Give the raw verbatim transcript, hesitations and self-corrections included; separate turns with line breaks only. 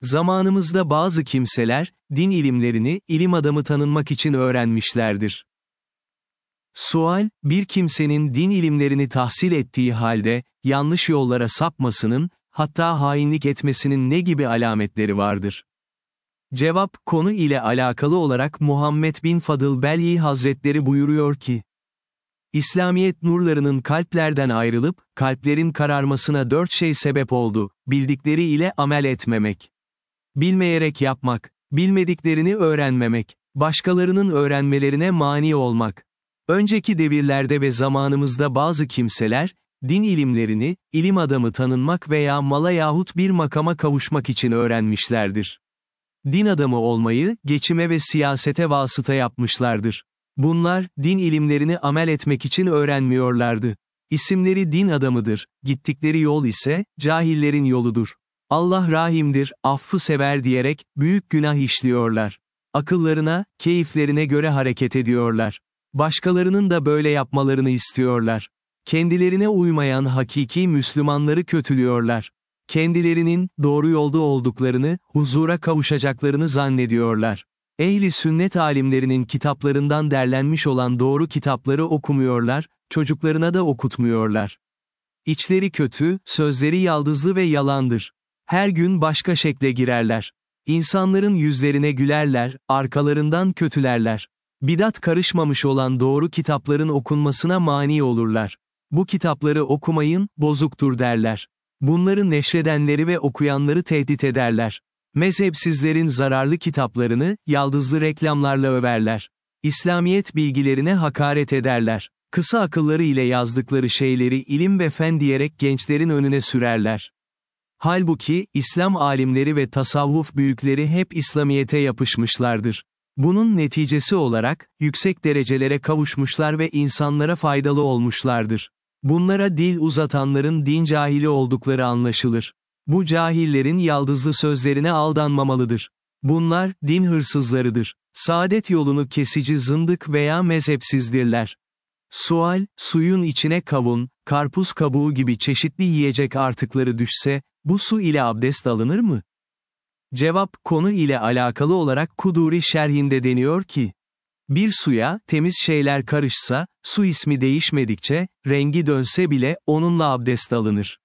Zamanımızda bazı kimseler, din ilimlerini, ilim adamı tanınmak için öğrenmişlerdir. Sual, bir kimsenin din ilimlerini tahsil ettiği halde, yanlış yollara sapmasının, hatta hainlik etmesinin ne gibi alametleri vardır? Cevap, konu ile alakalı olarak Muhammed bin Fadıl Belyi Hazretleri buyuruyor ki, İslamiyet nurlarının kalplerden ayrılıp, kalplerin kararmasına dört şey sebep oldu, bildikleri ile amel etmemek. Bilmeyerek yapmak, bilmediklerini öğrenmemek, başkalarının öğrenmelerine mani olmak. Önceki devirlerde ve zamanımızda bazı kimseler, din ilimlerini, ilim adamı tanınmak veya mala yahut bir makama kavuşmak için öğrenmişlerdir. Din adamı olmayı, geçime ve siyasete vasıta yapmışlardır. Bunlar, din ilimlerini amel etmek için öğrenmiyorlardı. İsimleri din adamıdır, gittikleri yol ise, cahillerin yoludur. Allah rahimdir, affı sever diyerek, büyük günah işliyorlar. Akıllarına, keyiflerine göre hareket ediyorlar. Başkalarının da böyle yapmalarını istiyorlar. Kendilerine uymayan hakiki Müslümanları kötülüyorlar. Kendilerinin, doğru yolda olduklarını, huzura kavuşacaklarını zannediyorlar. Ehli sünnet alimlerinin kitaplarından derlenmiş olan doğru kitapları okumuyorlar, çocuklarına da okutmuyorlar. İçleri kötü, sözleri yaldızlı ve yalandır. Her gün başka şekle girerler. İnsanların yüzlerine gülerler, arkalarından kötülerler. Bidat karışmamış olan doğru kitapların okunmasına mani olurlar. Bu kitapları okumayın, bozuktur derler. Bunları neşredenleri ve okuyanları tehdit ederler. Mezhepsizlerin zararlı kitaplarını, yaldızlı reklamlarla överler. İslamiyet bilgilerine hakaret ederler. Kısa akılları ile yazdıkları şeyleri ilim ve fen diyerek gençlerin önüne sürerler. Halbuki, İslam alimleri ve tasavvuf büyükleri hep İslamiyete yapışmışlardır. Bunun neticesi olarak, yüksek derecelere kavuşmuşlar ve insanlara faydalı olmuşlardır. Bunlara dil uzatanların din cahili oldukları anlaşılır. Bu cahillerin yaldızlı sözlerine aldanmamalıdır. Bunlar, din hırsızlarıdır. Saadet yolunu kesici zındık veya mezhepsizdirler. Sual, suyun içine kavun, karpuz kabuğu gibi çeşitli yiyecek artıkları düşse, bu su ile abdest alınır mı? Cevap, konu ile alakalı olarak Kuduri şerhinde deniyor ki, bir suya, temiz şeyler karışsa, su ismi değişmedikçe, rengi dönse bile, onunla abdest alınır.